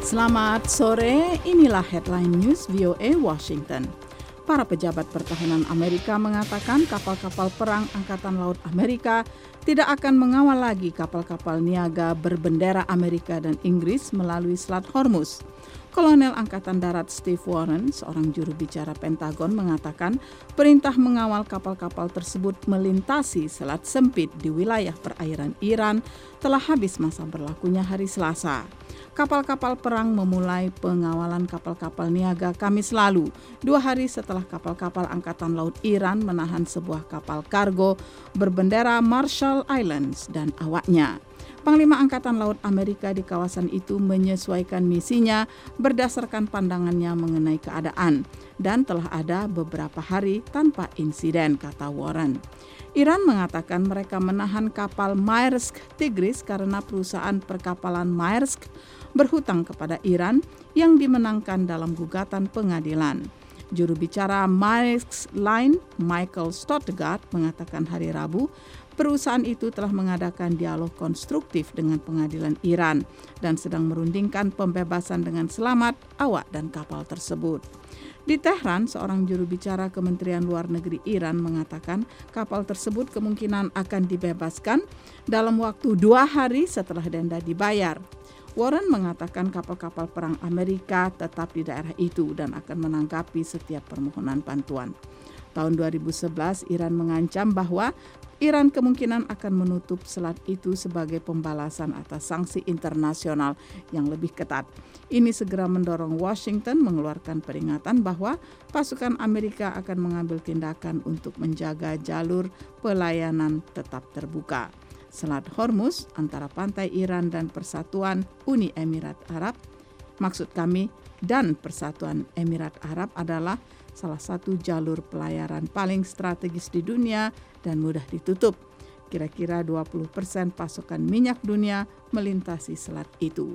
Selamat sore, inilah headline news VOA Washington. Para pejabat pertahanan Amerika mengatakan kapal-kapal perang Angkatan Laut Amerika tidak akan mengawal lagi kapal-kapal niaga berbendera Amerika dan Inggris melalui Selat Hormuz. Kolonel Angkatan Darat Steve Warren, seorang juru bicara Pentagon, mengatakan perintah mengawal kapal-kapal tersebut melintasi selat sempit di wilayah perairan Iran telah habis masa berlakunya hari Selasa. Kapal-kapal perang memulai pengawalan kapal-kapal niaga Kamis lalu, 2 hari setelah kapal-kapal Angkatan Laut Iran menahan sebuah kapal kargo berbendera Marshall Islands dan awaknya. Panglima Angkatan Laut Amerika di kawasan itu menyesuaikan misinya berdasarkan pandangannya mengenai keadaan dan telah ada beberapa hari tanpa insiden, kata Warren. Iran mengatakan mereka menahan kapal Maersk Tigris karena perusahaan perkapalan Maersk berhutang kepada Iran yang dimenangkan dalam gugatan pengadilan. Juru bicara Maersk Line, Michael Stuttgart, mengatakan hari Rabu, perusahaan itu telah mengadakan dialog konstruktif dengan pengadilan Iran dan sedang merundingkan pembebasan dengan selamat awak dan kapal tersebut. Di Tehran, seorang juru bicara Kementerian Luar Negeri Iran mengatakan kapal tersebut kemungkinan akan dibebaskan dalam waktu 2 hari setelah denda dibayar. Warren mengatakan kapal-kapal perang Amerika tetap di daerah itu dan akan menanggapi setiap permohonan bantuan. Tahun 2011, Iran mengancam bahwa Iran kemungkinan akan menutup selat itu sebagai pembalasan atas sanksi internasional yang lebih ketat. Ini segera mendorong Washington mengeluarkan peringatan bahwa pasukan Amerika akan mengambil tindakan untuk menjaga jalur pelayanan tetap terbuka. Selat Hormuz antara pantai Iran dan Persatuan Uni Emirat Arab, dan Persatuan Emirat Arab adalah salah satu jalur pelayaran paling strategis di dunia dan mudah ditutup. Kira-kira 20% pasokan minyak dunia melintasi selat itu.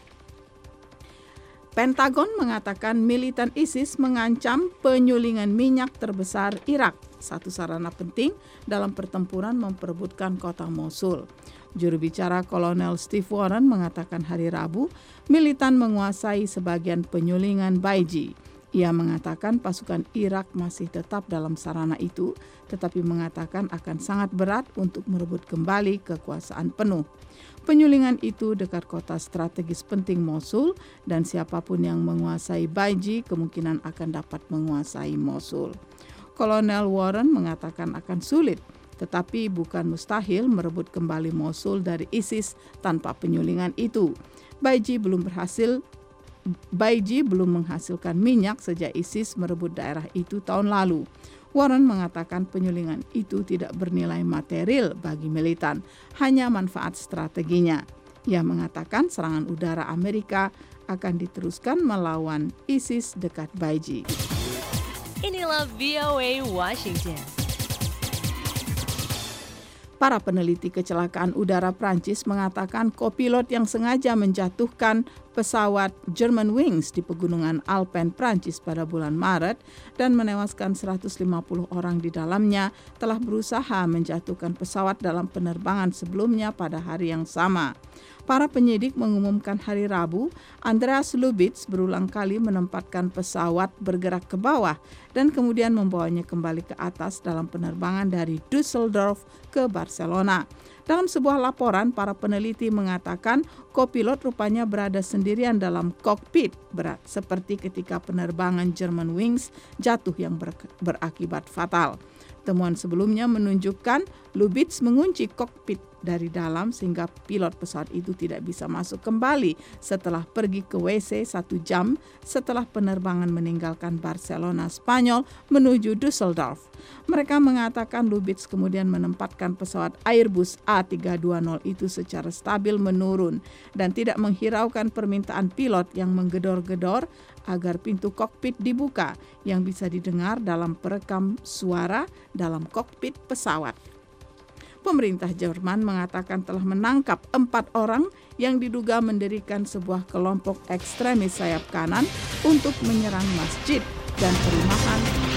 Pentagon mengatakan militan ISIS mengancam penyulingan minyak terbesar Irak, satu sarana penting dalam pertempuran memperebutkan kota Mosul. Juru bicara Kolonel Steve Warren mengatakan hari Rabu, militan menguasai sebagian penyulingan Baiji. Ia mengatakan pasukan Irak masih tetap dalam sarana itu, tetapi mengatakan akan sangat berat untuk merebut kembali kekuasaan penuh. Penyulingan itu dekat kota strategis penting Mosul dan siapapun yang menguasai Baiji kemungkinan akan dapat menguasai Mosul. Kolonel Warren mengatakan akan sulit, tetapi bukan mustahil merebut kembali Mosul dari ISIS tanpa penyulingan itu. Baiji belum menghasilkan minyak sejak ISIS merebut daerah itu tahun lalu. Warren mengatakan penyulingan itu tidak bernilai material bagi militan, hanya manfaat strateginya. Ia mengatakan serangan udara Amerika akan diteruskan melawan ISIS dekat Baiji. Inilah VOA Washington. Para peneliti kecelakaan udara Prancis mengatakan kopilot yang sengaja menjatuhkan pesawat Germanwings di pegunungan Alpen Prancis pada bulan Maret dan menewaskan 150 orang di dalamnya telah berusaha menjatuhkan pesawat dalam penerbangan sebelumnya pada hari yang sama. Para penyidik mengumumkan hari Rabu, Andreas Lubitz berulang kali menempatkan pesawat bergerak ke bawah dan kemudian membawanya kembali ke atas dalam penerbangan dari Düsseldorf ke Barcelona. Dalam sebuah laporan, para peneliti mengatakan kopilot rupanya berada sendirian dalam kokpit berat, seperti ketika penerbangan Germanwings jatuh yang berakibat fatal. Temuan sebelumnya menunjukkan Lubitz mengunci kokpit dari dalam sehingga pilot pesawat itu tidak bisa masuk kembali setelah pergi ke WC 1 jam setelah penerbangan meninggalkan Barcelona, Spanyol menuju Düsseldorf. Mereka mengatakan Lubitz kemudian menempatkan pesawat Airbus A320 itu secara stabil menurun dan tidak menghiraukan permintaan pilot yang menggedor-gedor agar pintu kokpit dibuka yang bisa didengar dalam perekam suara dalam kokpit pesawat. Pemerintah Jerman mengatakan telah menangkap 4 orang yang diduga mendirikan sebuah kelompok ekstremis sayap kanan untuk menyerang masjid dan perumahan